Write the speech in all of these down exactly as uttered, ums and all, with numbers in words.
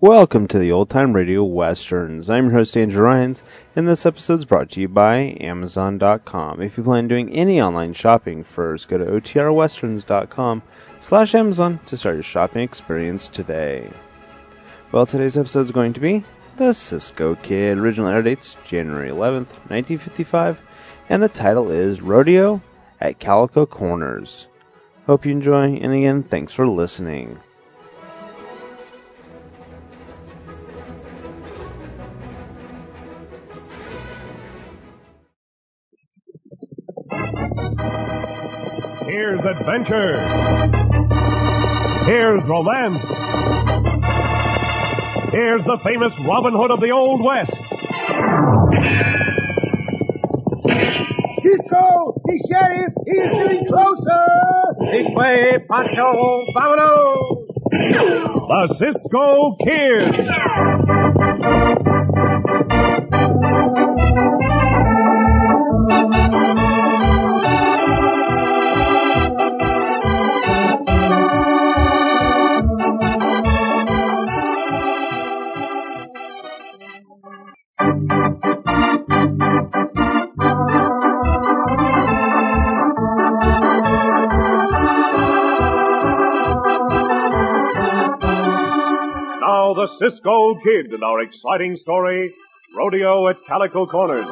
Welcome to the Old Time Radio Westerns. I'm your host, Andrew Ryans, and this episode is brought to you by Amazon dot com. If you plan on doing any online shopping, first go to O T R westerns dot com slash Amazon to start your shopping experience today. Well, today's episode is going to be The Cisco Kid. Original air dates January eleventh, nineteen fifty-five, and the title is Rodeo at Calico Corners. Hope you enjoy, and again, thanks for listening. Here's adventure. Here's romance. Here's the famous Robin Hood of the Old West. Cisco, the sheriff, he is getting closer. This way, Pancho, vámonos. The Cisco Kid. The Cisco Kid in our exciting story, Rodeo at Calico Corners.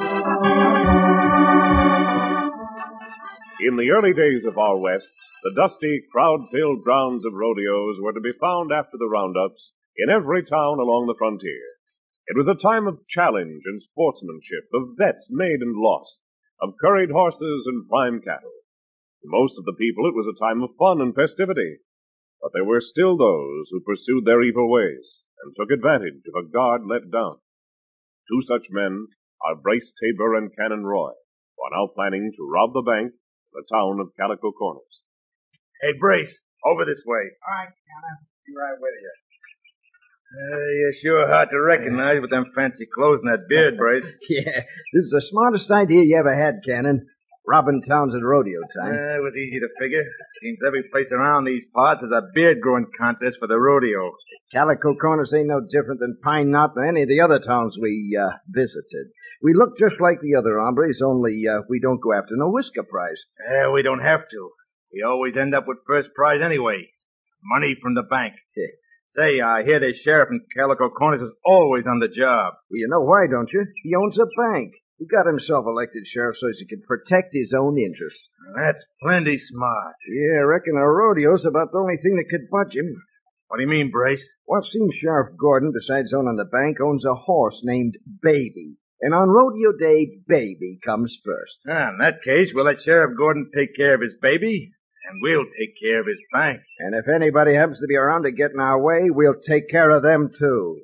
In the early days of our West, the dusty, crowd-filled grounds of rodeos were to be found after the roundups in every town along the frontier. It was a time of challenge and sportsmanship, of bets made and lost, of curried horses and prime cattle. To most of the people, it was a time of fun and festivity. But there were still those who pursued their evil ways and took advantage of a guard let down. Two such men are Brace Tabor and Cannon Roy, who are now planning to rob the bank in the town of Calico Corners. Hey, Brace, over this way. All right, Cannon. Be right with you. Uh, you're sure hard to recognize with them fancy clothes and that beard, Brace. Yeah, this is the smartest idea you ever had, Cannon. Robbing towns at rodeo time. Uh, it was easy to figure. Seems every place around these parts is a beard-growing contest for the rodeo. Calico Corners ain't no different than Pine Knot or any of the other towns we uh, visited. We look just like the other hombres, only uh, we don't go after no whisker prize. Yeah, we don't have to. We always end up with first prize anyway. Money from the bank. Yeah. Say, I hear the sheriff in Calico Corners is always on the job. Well, you know why, don't you? He owns a bank. He got himself elected sheriff so he can protect his own interests. That's plenty smart. Yeah, I reckon a rodeo's about the only thing that could budge him. What do you mean, Brace? Well, seems Sheriff Gordon, besides owning the bank, owns a horse named Baby. And on rodeo day, Baby comes first. Ah, in that case, we'll let Sheriff Gordon take care of his baby, and we'll take care of his bank. And if anybody happens to be around to get in our way, we'll take care of them, too.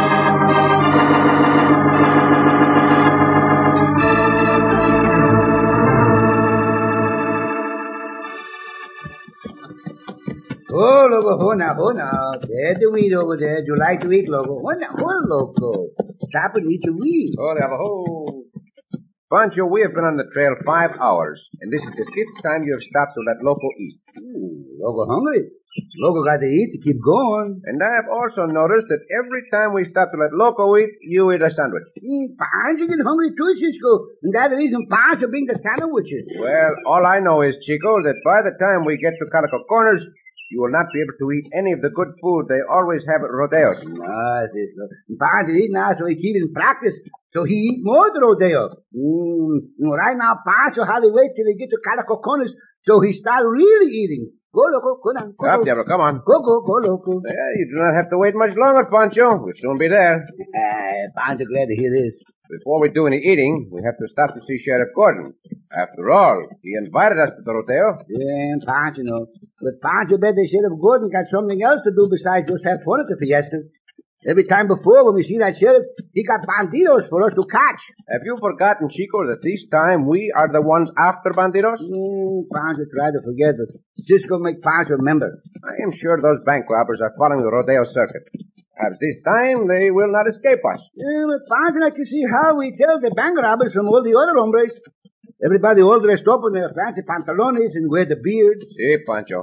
Oh, Loco, ho now, ho now. There's the weed over there. Do you like to eat, Loco? Ho now, ho, Loco. Stop and eat the weed. Oh, ho. Pancho, we have been on the trail five hours, and this is the fifth time you have stopped to let Loco eat. Ooh, Loco hungry. Loco got to eat to keep going. And I have also noticed that every time we stop to let Loco eat, you eat a sandwich. Mm, Pancho get hungry too, Cisco. And that's the reason Pancho bring the sandwiches. Well, all I know is, Chico, that by the time we get to Calico Corners, you will not be able to eat any of the good food they always have at rodeos. Ah, Cisco. And Pancho eat now so he keep in practice. So he eat more at the rodeo. Mm, right now, Pancho hardly wait till he get to Calico Corners so he start really eating. Go, Loco, go down. Go, Up, go. Diablo, come on. Go, go, go, Loco. Yeah, you do not have to wait much longer, Pancho. We'll soon be there. Ah, Pancho glad to hear this. Before we do any eating, we have to stop to see Sheriff Gordon. After all, he invited us to the rodeo. Yeah, Pancho knows. But Pancho bet the Sheriff Gordon got something else to do besides just have fun at the fiesta. Every time before when we see that sheriff, he got bandidos for us to catch. Have you forgotten, Chico, that this time we are the ones after bandidos? Mm, Pancho tried to forget, but Cisco make Pancho remember. I am sure those bank robbers are following the rodeo circuit. Perhaps this time they will not escape us. Yeah, but Pancho like to see how we tell the bank robbers from all the other hombres. Everybody all dressed up in their fancy pantalones and wear the beards. Si, Pancho.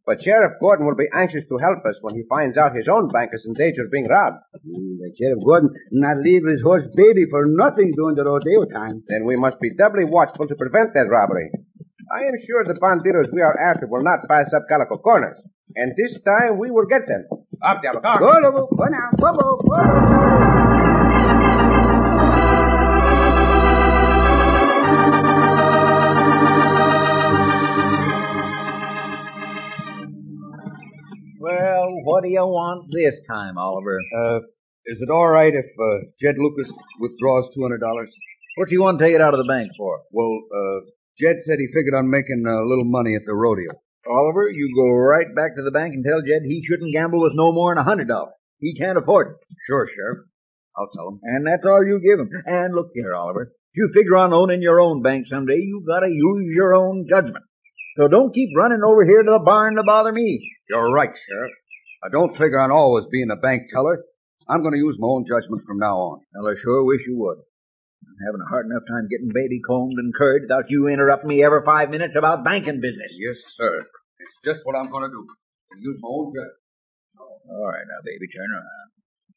But Sheriff Gordon will be anxious to help us when he finds out his own bank is in danger of being robbed. Mm, the Sheriff Gordon not leave his horse baby for nothing during the rodeo time. Then we must be doubly watchful to prevent that robbery. I am sure the banditos we are after will not pass up Calico Corners. And this time we will get them. Up, Diablo. Come. Go, Lobo. Go now. Go, go, go. Well, what do you want this time, Oliver? Uh, is it all right if uh, Jed Lucas withdraws two hundred dollars? What do you want to take it out of the bank for? Well, uh, Jed said he figured on making a little money at the rodeo. Oliver, you go right back to the bank and tell Jed he shouldn't gamble with no more than a hundred dollars. He can't afford it. Sure, Sheriff. I'll tell him. And that's all you give him. And look here, Oliver. If you figure on owning your own bank someday, you gotta use your own judgment. So don't keep running over here to the barn to bother me. You're right, Sheriff. I don't figure on always being a bank teller. I'm going to use my own judgment from now on. Well, I sure wish you would. I'm having a hard enough time getting baby combed and curried without you interrupting me every five minutes about banking business. Yes, sir. It's just what I'm going to do. I'll use my own judgment. All right, now, baby, turn around.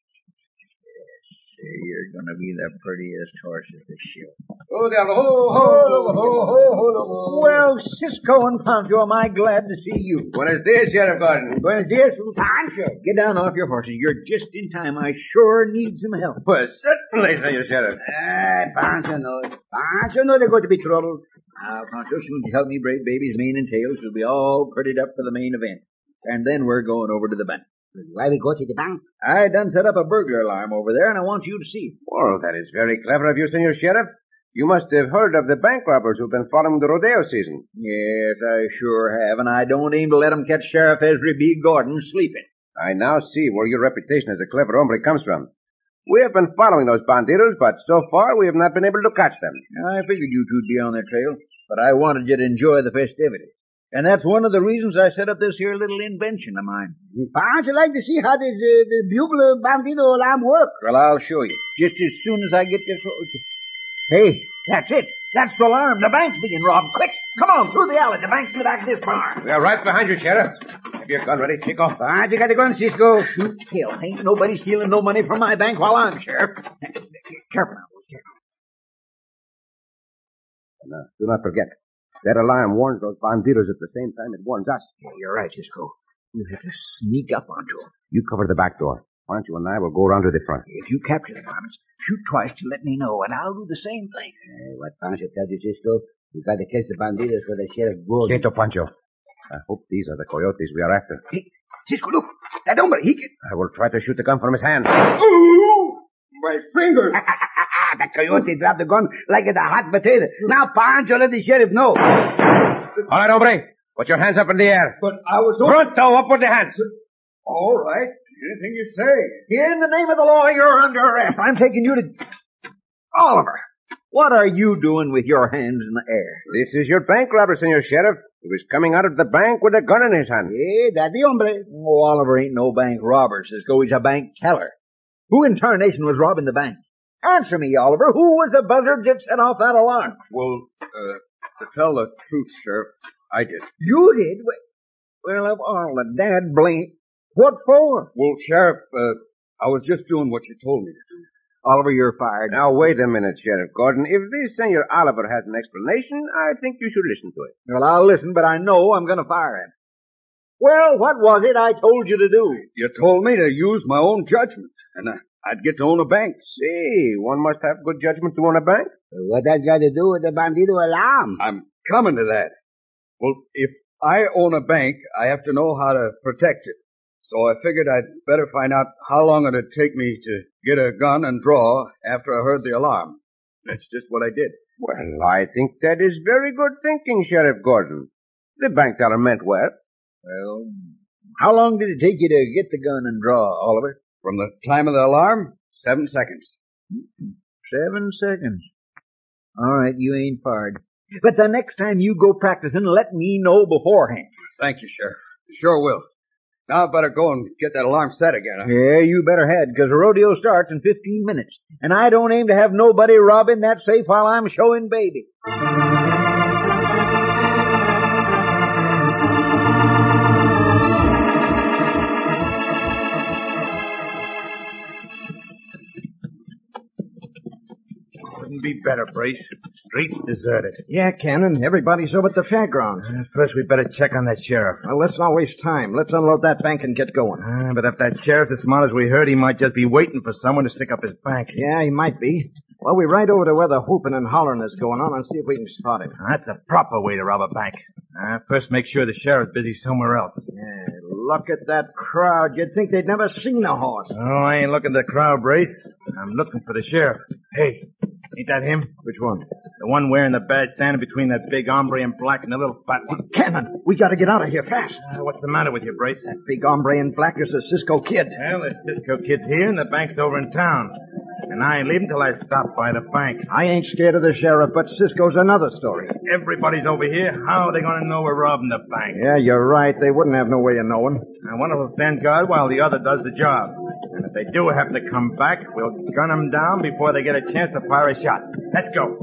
Yes, you're going to be the prettiest horse at the show. Oh, Diablo. Ho, ho, ho, ho, ho, ho, ho. Well, Cisco and Pancho, am I glad to see you. Buenos dias, Sheriff Gordon. Buenos dias, Pancho. Get down off your horses. You're just in time. I sure need some help. Well, certainly, Senor Sheriff. Ah, Pancho knows. Pancho knows there's going to be trouble. Now, Pancho, soon as you help me braid baby's mane and tail, she'll be all prettied up for the main event. And then we're going over to the bank. Why we go to the bank? I done set up a burglar alarm over there, and I want you to see it. Well, that is very clever of you, Senor Sheriff. You must have heard of the bank robbers who've been following the rodeo season. Yes, I sure have, and I don't aim to let 'em catch Sheriff Ezra B. Gordon sleeping. I now see where your reputation as a clever hombre comes from. We have been following those banditos, but so far we have not been able to catch them. I figured you two'd be on their trail, but I wanted you to enjoy the festivities. And that's one of the reasons I set up this here little invention of mine. Pancho like to see how this uh, the bugle bandito alarm works. Well, I'll show you. Just as soon as I get this... Hey, that's it. That's the alarm. The bank's being robbed. Quick, come on, through the alley. The bank's in the back of this barn. We are right behind you, Sheriff. Have your gun ready, Chico? Pancho got the gun, Cisco. Shoot, hell, ain't nobody stealing no money from my bank while I'm sheriff. Careful now, careful. Now, do not forget. That alarm warns those banditos at the same time it warns us. Yeah, you're right, Cisco. You have to sneak up onto them. You cover the back door. Pancho and I will go around to the front. If you capture the varmints, shoot twice to let me know, and I'll do the same thing. Uh, what Pancho tells you, Cisco? We got to catch the banditos for the Sheriff Gordon. Quieto, Pancho. I hope these are the coyotes we are after. Hey, Cisco, look. That hombre, he can... I will try to shoot the gun from his hand. Ooh! My fingers! The coyote dropped the gun like it's a hot potato. Now, Pancho, let the sheriff know. All right, hombre. Put your hands up in the air. But I was... Pronto, up with the hands. All right. Anything you say. In the name of the law, you're under arrest. I'm taking you to... Oliver, what are you doing with your hands in the air? This is your bank robber, Senor Sheriff. He was coming out of the bank with a gun in his hand. Yeah, that's the hombre. Oh, Oliver ain't no bank robber, Cisco. He's a bank teller. Who in tarnation was robbing the bank? Answer me, Oliver. Who was the buzzard that set off that alarm? Well, uh, to tell the truth, Sheriff, I did. You did? Well, of all the dad blame... What for? Well, Sheriff, uh, I was just doing what you told me to do. Oliver, you're fired. Now, wait a minute, Sheriff Gordon. If this Senor Oliver has an explanation, I think you should listen to it. Well, I'll listen, but I know I'm going to fire him. Well, what was it I told you to do? You told me to use my own judgment, and I, I'd get to own a bank. See, one must have good judgment to own a bank. What that got to do with the bandito alarm? I'm coming to that. Well, if I own a bank, I have to know how to protect it. So I figured I'd better find out how long it'd take me to get a gun and draw after I heard the alarm. That's just what I did. Well, I think that is very good thinking, Sheriff Gordon. The bank teller meant well. Well, how long did it take you to get the gun and draw, Oliver? From the time of the alarm, seven seconds. Seven seconds. All right, you ain't fired. But the next time you go practicing, let me know beforehand. Thank you, Sheriff. Sure will. Now I better go and get that alarm set again. Huh? Yeah, you better head, because the rodeo starts in fifteen minutes. And I don't aim to have nobody robbing that safe while I'm showing baby. Couldn't be better, Brace. Street's deserted. Yeah, Cannon. Everybody's over at the fairgrounds. Uh, first, we better check on that sheriff. Well, let's not waste time. Let's unload that bank and get going. Uh, but if that sheriff's as smart as we heard, he might just be waiting for someone to stick up his bank. Yeah, he might be. Well, we ride over to where the whooping and hollering is going on and see if we can spot him. That's a proper way to rob a bank. Uh, first, make sure the sheriff's busy somewhere else. Yeah, look at that crowd. You'd think they'd never seen a horse. Oh, I ain't looking at the crowd, Brace. I'm looking for the sheriff. Hey, ain't that him? Which one? The one wearing the badge standing between that big hombre in black and the little fat one. Cannon, we gotta get out of here fast. Uh, what's the matter with you, Brace? That big hombre in black is the Cisco Kid. Well, the Cisco Kid's here and the bank's over in town. And I ain't leaving till I stop by the bank. I ain't scared of the sheriff, but Cisco's another story. Everybody's over here. How are they going to know we're robbing the bank? Yeah, you're right. They wouldn't have no way of knowing. And one will stand guard while the other does the job. And if they do have to come back, we'll gun them down before they get a chance to fire a shot. Let's go.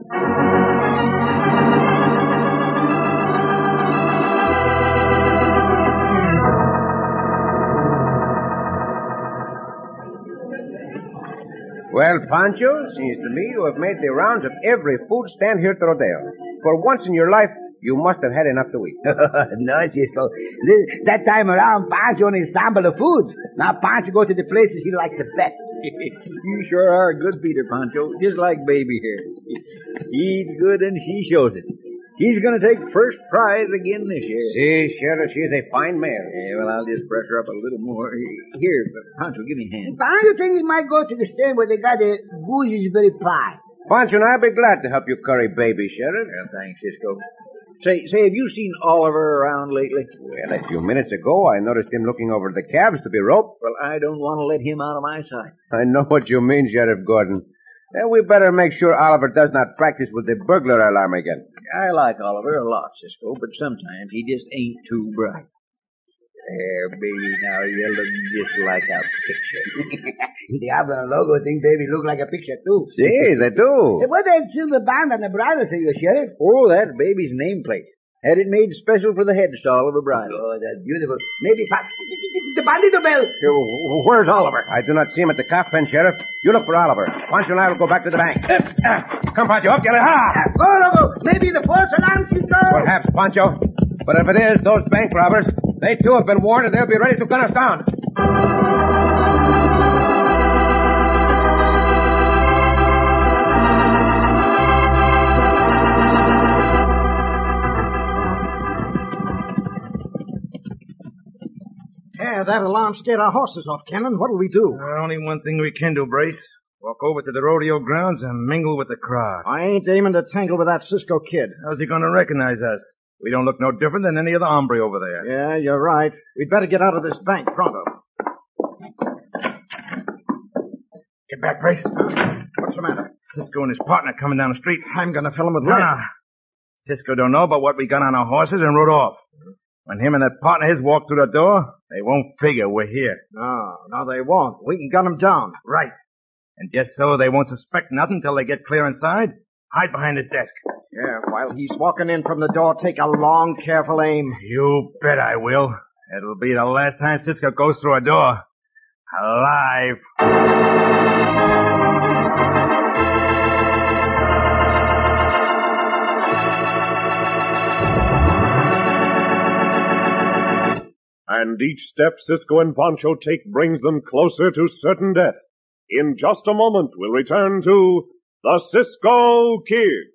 Well, Pancho, seems to me you have made the rounds of every food stand here at the rodeo. For once in your life, you must have had enough to eat. No, Cisco. This, that time around, Pancho only sampled the food. Now Pancho goes to the places he likes the best. You sure are a good feeder, Pancho, just like Baby here. He eats good and she shows it. He's going to take first prize again this year. See, Sheriff, she's a fine mare. Yeah, well, I'll just brush her up a little more. Here, Pancho, give me a hand. Pancho think he might go to the stand where they got the gooseberry pie. Pancho and I'll be glad to help you curry Baby, Sheriff. Well, thanks, Cisco. Say, say, have you seen Oliver around lately? Well, a few minutes ago, I noticed him looking over the calves to be roped. Well, I don't want to let him out of my sight. I know what you mean, Sheriff Gordon. Uh, we better make sure Oliver does not practice with the burglar alarm again. I like Oliver a lot, Cisco, but sometimes he just ain't too bright. There, Baby, now you look just like a picture. The Avon logo thing, baby, look like a picture, too. See, they do. Hey, what that silver band on the bridle for you, Sheriff? Oh, that's Baby's nameplate. Had it made special for the headstall of a bridle. Oh, that's beautiful. Maybe pa- the bandito bell. Where's Oliver? I do not see him at the cop pen, Sheriff. You look for Oliver. Pancho and I will go back to the bank. Uh, uh, come, Pancho, up, get it. Ha! Go, go, maybe the false alarm should go. Perhaps, Pancho. But if it is, those bank robbers, they too have been warned and they'll be ready to gun us down. Yeah, that alarm scared our horses off, Cannon. What'll we do? Uh, only one thing we can do, Brace. Walk over to the rodeo grounds and mingle with the crowd. I ain't aiming to tangle with that Cisco Kid. How's he going to recognize us? We don't look no different than any other hombre over there. Yeah, you're right. We'd better get out of this bank pronto. Get back, Brace. What's the matter? Cisco and his partner coming down the street. I'm gonna fill him with No, lead. no. Cisco don't know about what we got on our horses and rode off. When him and that partner of his walk through the door, they won't figure we're here. No, no, they won't. We can gun them down. Right. And just so they won't suspect nothing till they get clear inside, hide behind his desk. Yeah, while he's walking in from the door, take a long, careful aim. You bet I will. It'll be the last time Cisco goes through a door. Alive. And each step Cisco and Pancho take brings them closer to certain death. In just a moment, we'll return to the Cisco Kid.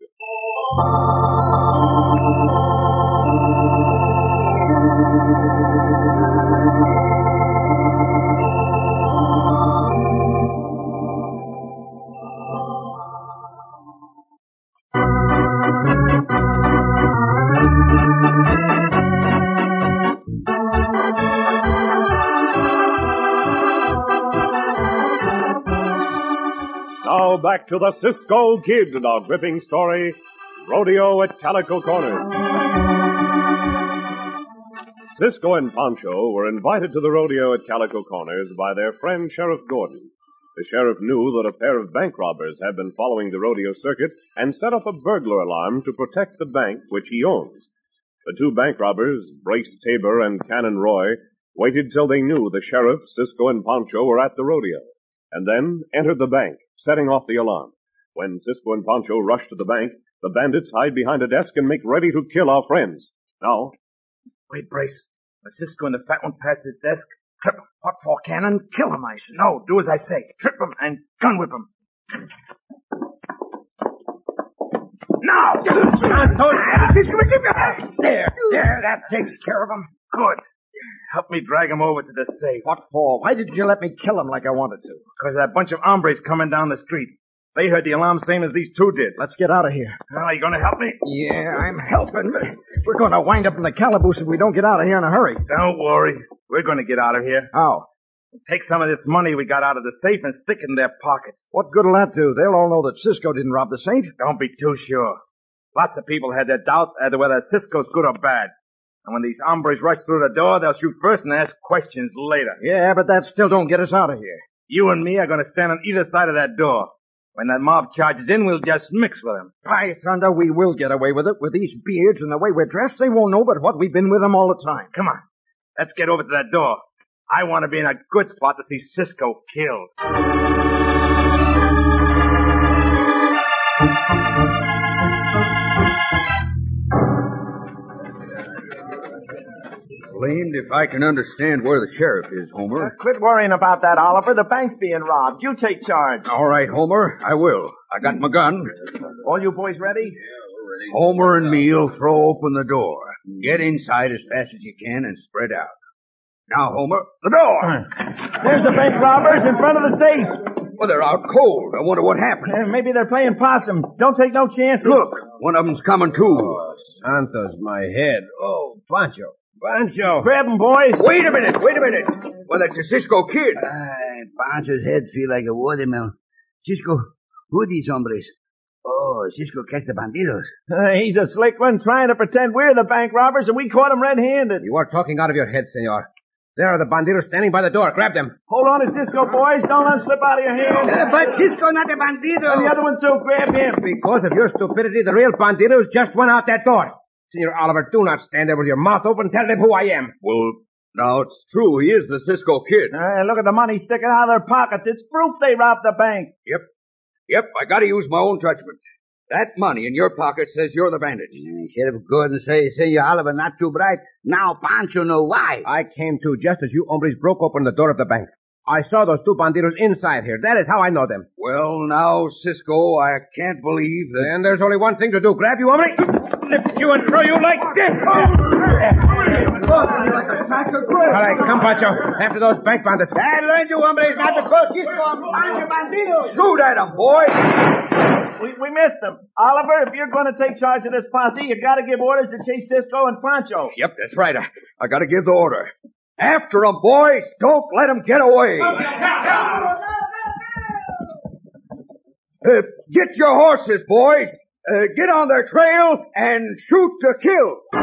Now back to the Cisco Kid and our gripping story, Rodeo at Calico Corners. Cisco and Pancho were invited to the rodeo at Calico Corners by their friend Sheriff Gordon. The sheriff knew that a pair of bank robbers had been following the rodeo circuit and set up a burglar alarm to protect the bank which he owns. The two bank robbers, Brace Tabor and Cannon Roy, waited till they knew the sheriff, Cisco, and Pancho were at the rodeo, and then entered the bank, setting off the alarm. When Cisco and Pancho rush to the bank, the bandits hide behind a desk and make ready to kill our friends. Now, Wait, Brace. When Cisco and the fat one pass his desk, trip him. What for, Cannon? Kill him, I say. No, do as I say. Trip him and gun whip him. Now! There, there, that takes care of him. Good. Help me drag him over to the safe. What for? Why didn't you let me kill him like I wanted to? Because that bunch of hombres coming down the street. They heard the alarm same as these two did. Let's get out of here. Well, are you going to help me? Yeah, I'm helping, but we're going to wind up in the calaboose if we don't get out of here in a hurry. Don't worry. We're going to get out of here. How? Take some of this money we got out of the safe and stick it in their pockets. What good'll that do? They'll all know that Cisco didn't rob the safe. Don't be too sure. Lots of people had their doubts as to whether Cisco's good or bad. And when these hombres rush through the door, they'll shoot first and ask questions later. Yeah, but that still don't get us out of here. You and me are going to stand on either side of that door. When that mob charges in, we'll just mix with them. By thunder, we will get away with it. With these beards and the way we're dressed, they won't know but what we've been with them all the time. Come on. Let's get over to that door. I want to be in a good spot to see Cisco killed. Blamed if I can understand where the sheriff is, Homer. Uh, quit worrying about that, Oliver. The bank's being robbed. You take charge. All right, Homer, I will. I got my gun. All you boys ready? Homer and me'll throw open the door. Get inside as fast as you can and spread out. Now, Homer, the door! There's the bank robbers in front of the safe. Well, they're out cold. I wonder what happened. Uh, maybe they're playing possum. Don't take no chances. Look, one of them's coming too. Oh, Santos, my head. Oh, Pancho. Pancho. Grab 'em, boys. Wait a minute, wait a minute. Well, that's a Cisco kid. Ay, Pancho's head feel like a watermelon. Cisco, who are these hombres? Oh, Cisco catch the bandidos. Uh, he's a slick one trying to pretend we're the bank robbers and we caught him red-handed. You are talking out of your head, senor. There are the bandidos standing by the door. Grab them. Hold on to Cisco, boys. Don't let him slip out of your hands. Uh, but Cisco not a bandido. And the other one too. Grab him. Because of your stupidity, the real bandidos just went out that door. Senor Oliver, do not stand there with your mouth open. Tell them who I am. Well, now it's true. He is the Cisco kid. Uh, look at the money sticking out of their pockets. It's proof they robbed the bank. Yep. Yep, I gotta use my own judgment. That money in your pocket says you're the bandit. Uh, Sheriff Gordon say, Senor Oliver not too bright. Now Pancho know why. I came to just as you hombres broke open the door of the bank. I saw those two bandidos inside here. That is how I know them. Well, now, Cisco, I can't believe that... And there's only one thing to do. Grab you, hombre. Lift you and throw you like this. All right, come, Pancho. After those bank bandits. I learned you hombres not to call Cisco a Pancho bandidos. Shoot at him, boy! We, we missed them. Oliver, if you're going to take charge of this posse, you got to give orders to chase Cisco and Pancho. Yep, that's right. I, I got to give the order. After them, boys! Don't let them get away! Uh, get your horses, boys! Uh, get on their trail and shoot to kill!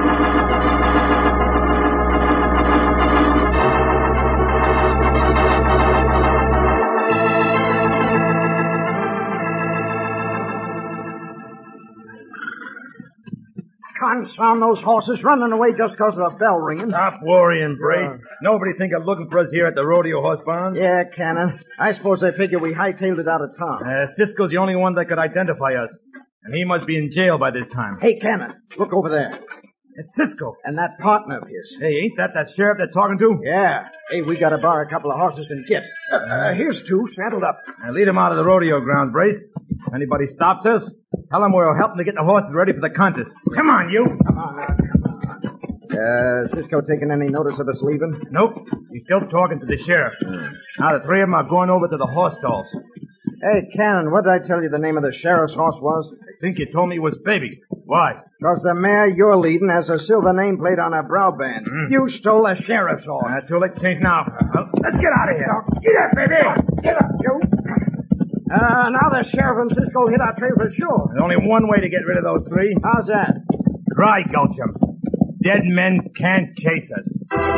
Confound those horses running away just because of a bell ringing. Stop worrying, Brace. Nobody think of looking for us here at the rodeo horse barn. Yeah, Cannon. I suppose they figure we hightailed it out of town. Uh, Cisco's the only one that could identify us. And he must be in jail by this time. Hey, Cannon, look over there. It's Cisco. And that partner of his. Hey, ain't that that sheriff they're talking to? Yeah. Hey, we gotta borrow a couple of horses and get. Uh, uh, here's two, saddled up. Now lead them out of the rodeo grounds, Brace. If anybody stops us, tell them we're helping to get the horses ready for the contest. Come on, you. Come on now, come on. Uh, Cisco taking any notice of us leaving? Nope. He's still talking to the sheriff. Now the three of them are going over to the horse stalls. Hey, Cannon, what did I tell you the name of the sheriff's horse was? I think you told me it was Baby. Why? Because the mare you're leading has a silver nameplate on her brow band. Mm. You stole the sheriff's horse. Uh, too late to change now. Uh, let's get out of here. Get up, baby. Get up, you. Uh, now the sheriff and Cisco hit our trail for sure. There's only one way to get rid of those three. How's that? Dry gulch them. Dead men can't chase us.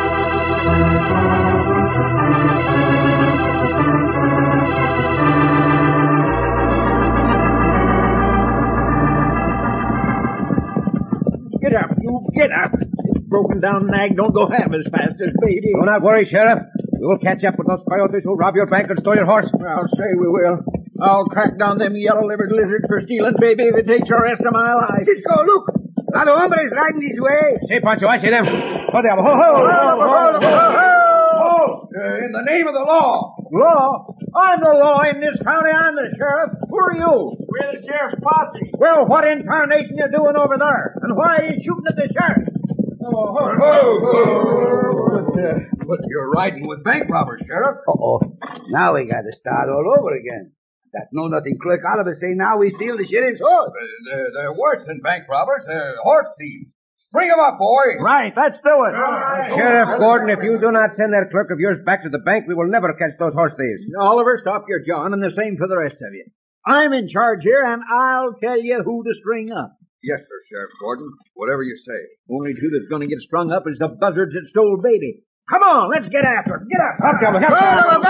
Get up, you get up. This broken down nag don't go half as fast as Baby. Do not worry, Sheriff. We will catch up with those coyotes who rob your bank and stole your horse. I'll say we will. I'll track down them yellow-livered lizards for stealing baby if it takes the rest of my life. Cisco, look! A lot of hombres riding this way. See, Pancho, I see them. Oh, diablo. Ho, ho, ho, ho, ho. Uh, in the name of the law. Law? I'm the law in this county. I'm the sheriff. Who are you? We're the sheriff's posse. Well, what in tarnation you doing over there? And why are you shooting at the sheriff? Oh, ho, ho, ho. But, uh, but you're riding with bank robbers, Sheriff. Uh-oh. Now we got to start all over again. That know-nothing clerk Oliver say now we steal the sheriff's horse. Uh, they're, they're worse than bank robbers. They're horse thieves. Bring them up, boys. Right, let's do it. Sheriff Gordon, if you do not send that clerk of yours back to the bank, we will never catch those horse thieves. Oliver, stop your John, and the same for the rest of you. I'm in charge here, and I'll tell you who to string up. Yes, sir, Sheriff Gordon. Whatever you say. Only two that's going to get strung up is the buzzards that stole baby. Come on, let's get after them. Get after them. Up, Diablo, up,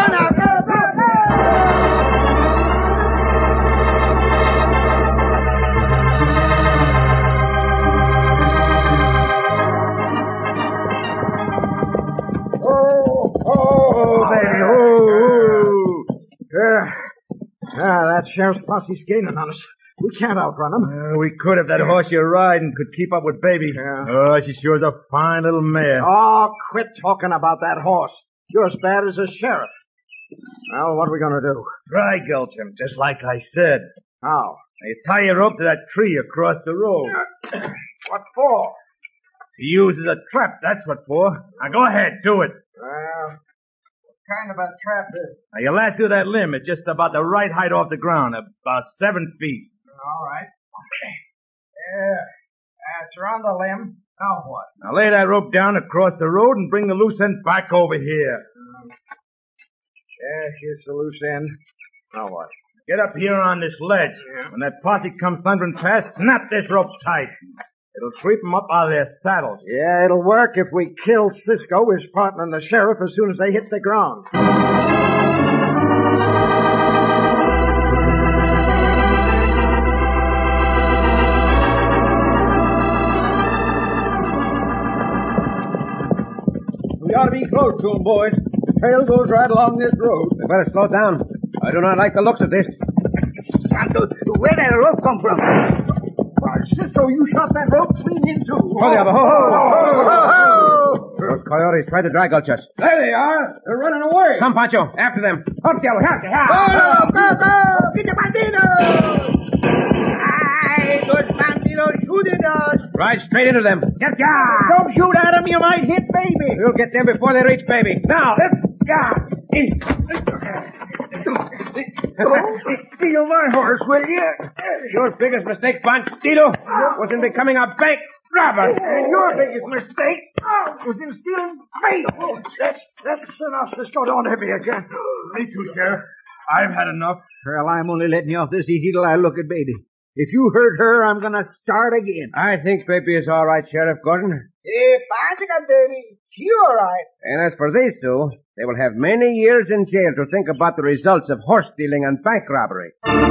Oh, oh, baby, oh. Uh, ah, that sheriff's posse's gaining on us. We can't outrun them. Uh, we could if that horse you're riding could keep up with baby. Yeah. Oh, she sure is a fine little mare. Oh, quit talking about that horse. You're as bad as the sheriff. Well, what are we going to do? Dry gulch him, just like I said. How? You tie your rope to that tree across the road. What for? To use as a trap, that's what for. Now go ahead, do it. Well, what kind of a trap is it? Now you lasso that limb at just about the right height off the ground, about seven feet. All right. Okay. Yeah. That's around the limb. Now what? Now lay that rope down across the road and bring the loose end back over here. Um, yeah, here's the loose end. Now what? Get up here on this ledge. Yeah. When that posse comes thundering past, snap this rope tight. It'll sweep them up out of their saddles. Yeah, it'll work if we kill Cisco, his partner, and the sheriff as soon as they hit the ground. We ought to be close to 'em, boys. The trail goes right along this road. We better slow down. I do not like the looks of this. Santo, where did the rope come from? Why, Cisco, you shot that rope clean in two. Oh, diablo, ho, ho, ho, ho, ho. Those coyotes tried to dry gulch us. There they are. They're running away. Come, Pancho, after them. Up, Diablo, help, Go, go, go! Get the bandidos! Ay, those bandidos shooting us! Ride straight into them. Get down! Don't shoot at them. You might hit baby. We'll get them before they reach baby. Now! Steal my horse, will you? Your biggest mistake, Bandito, was in becoming a bank robber. And your biggest mistake was in stealing baby. That's, that's enough. Cisco, don't hit me again. Me too, Sheriff. I've had enough. Well, I'm only letting you off this easy till I look at baby. If you hurt her, I'm going to start again. I think baby is all right, Sheriff Gordon. Hey, Pancho, baby. She all right. And as for these two, they will have many years in jail to think about the results of horse stealing and bank robbery.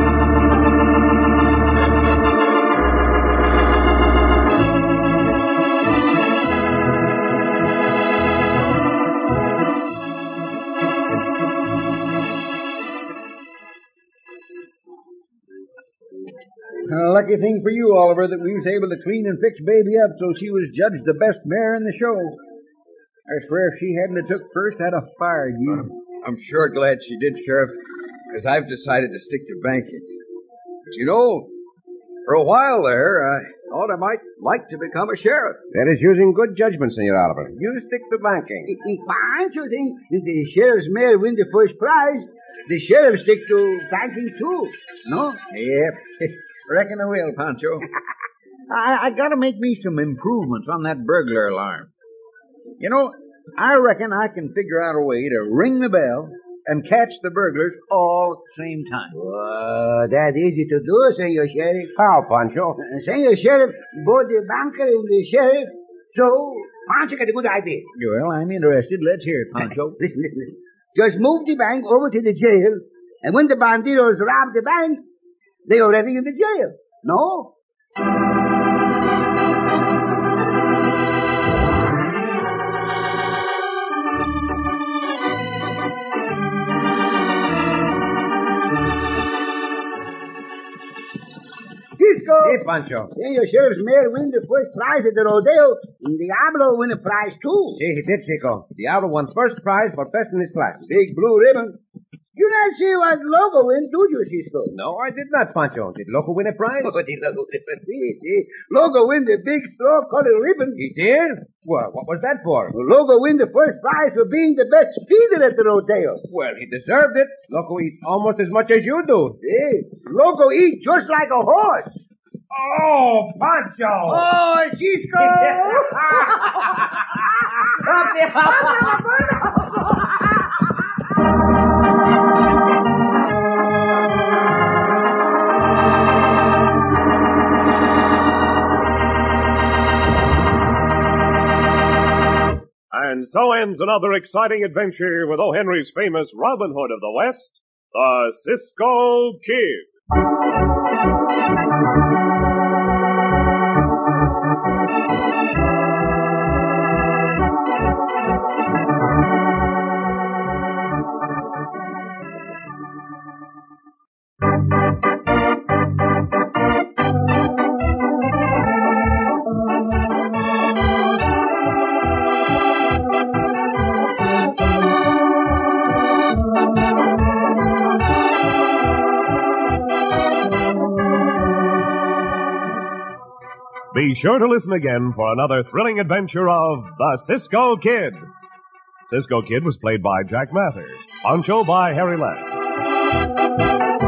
A lucky thing for you, Oliver, that we was able to clean and fix baby up so she was judged the best mare in the show. I swear if she hadn't have took first, I'd have fired you. I'm sure glad she did, Sheriff, because I've decided to stick to banking. But you know, for a while there, I thought I might like to become a sheriff. That is using good judgment, Senor Oliver. You stick to banking. If Pancho thinks the sheriff's mare win the first prize, the sheriff stick to banking too. No? Yep. Reckon I will, Pancho. I, I gotta make me some improvements on that burglar alarm. You know, I reckon I can figure out a way to ring the bell and catch the burglars all at the same time. Uh, that's easy to do, Senor Sheriff. How, Pancho? Uh, Senor Sheriff, both the banker and the sheriff, so Pancho got a good idea. Well, I'm interested. Let's hear it, Pancho. Listen, listen, listen. Just move the bank over to the jail, and when the bandidos rob the bank, they already in the jail. No? Cisco? Si, Pancho. Then your sheriff's mare win the first prize at the rodeo, and Diablo win a prize too. Si, he did, Chico. Diablo won first prize for best in his class. Big blue ribbon. You not see what Loco win, do you, Cisco? No, I did not, Pancho. Did Loco win a prize? Oh, the Loco win a si, si. Loco win the big straw-colored ribbon. He did? Well, what was that for? Well, Loco win the first prize for being the best feeder at the rodeo. Well, he deserved it. Loco eats almost as much as you do. Si. Loco eat just like a horse. Oh, Pancho! Oh, Cisco! And so ends another exciting adventure with O. Henry's famous Robin Hood of the West, the Cisco Kid. Be sure to listen again for another thrilling adventure of the Cisco Kid. Cisco Kid was played by Jack Mather. Pancho by Harry Ladd.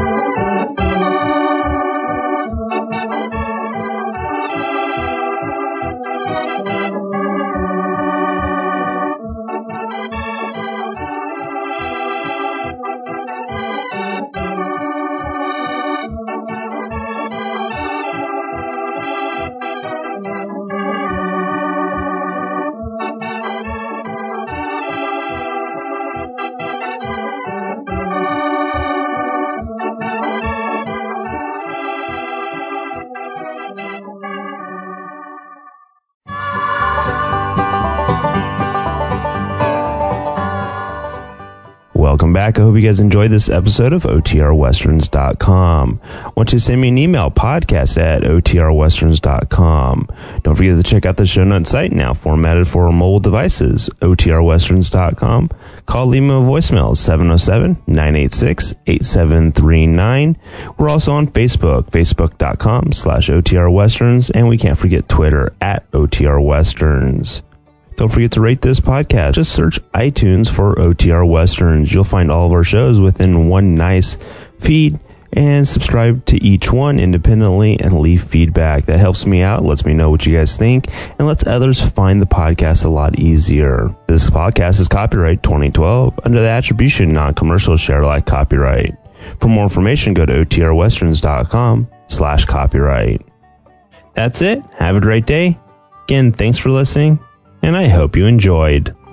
Welcome back. I hope you guys enjoyed this episode of O T R Westerns dot com. I want you to send me an email, podcast at O T R Westerns dot com. Don't forget to check out the show notes site, now formatted for mobile devices, O T R Westerns dot com. Call, leave me a voicemail, seven oh seven, nine eight six, eight seven three nine. We're also on Facebook, facebook.com slash OTR Westerns, and we can't forget Twitter at O T R Westerns. Don't forget to rate this podcast. Just search iTunes for O T R Westerns. You'll find all of our shows within one nice feed, and subscribe to each one independently and leave feedback. That helps me out, lets me know what you guys think, and lets others find the podcast a lot easier. This podcast is copyright twenty twelve under the attribution non-commercial share alike copyright. For more information, go to O T R Westerns dot com slash copyright. That's it. Have a great day. Again, thanks for listening, and I hope you enjoyed.